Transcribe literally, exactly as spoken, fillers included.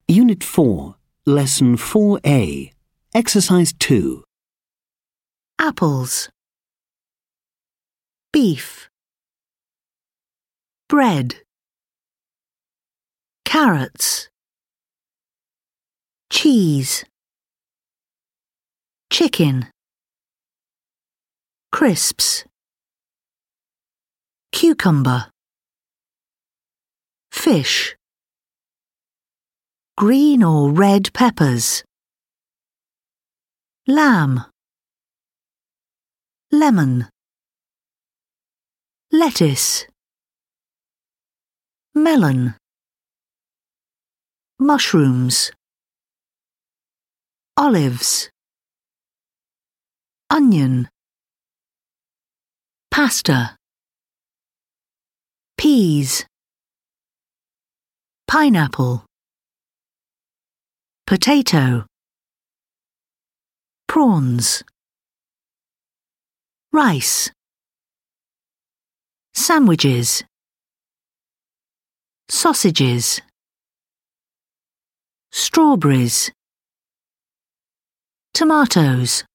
Unit four, Lesson four A, Exercise two. Apples. Beef. Bread. Carrots. Cheese. Chicken. Crisps. Cucumber. Fish. Green or red peppers. Lamb. Lemon. Lettuce. Melon. Mushrooms. Olives. Onion. Pasta. Peas. Pineapple. Potato. Prawns. Rice. Sandwiches. Sausages. Strawberries. Tomatoes.